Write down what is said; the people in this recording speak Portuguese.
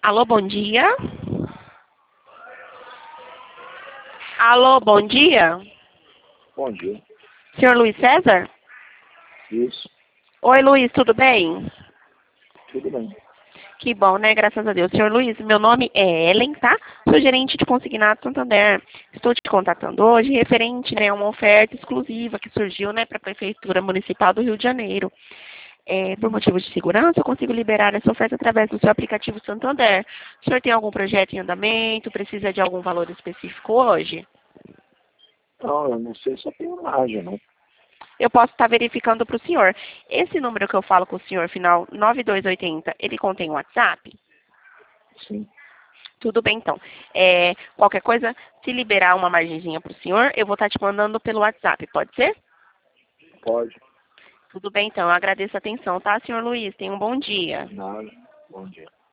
Alô, bom dia. Alô, bom dia. Bom dia. Senhor Luiz César? Isso. Oi, Luiz, tudo bem? Tudo bem. Que bom, né? Graças a Deus. Senhor Luiz, meu nome é Ellen, tá? Sou gerente de consignado Santander. Estou te contatando hoje referente, né, a uma oferta exclusiva que surgiu, né, para a Prefeitura Municipal do Rio de Janeiro. Por motivos de segurança, eu consigo liberar essa oferta através do seu aplicativo Santander. O senhor tem algum projeto em andamento? Precisa de algum valor específico hoje? Não, eu não sei se eu tenho imagem, não. Eu posso estar verificando para o senhor. Esse número que eu falo com o senhor, final 9280, ele contém WhatsApp? Sim, Tudo bem, então. Qualquer coisa, se liberar uma margenzinha para o senhor, eu vou estar te mandando pelo WhatsApp, pode ser? pode. Tudo bem, então. Eu agradeço a atenção, tá, senhor Luiz? Tenha um bom dia. Nada. Bom dia.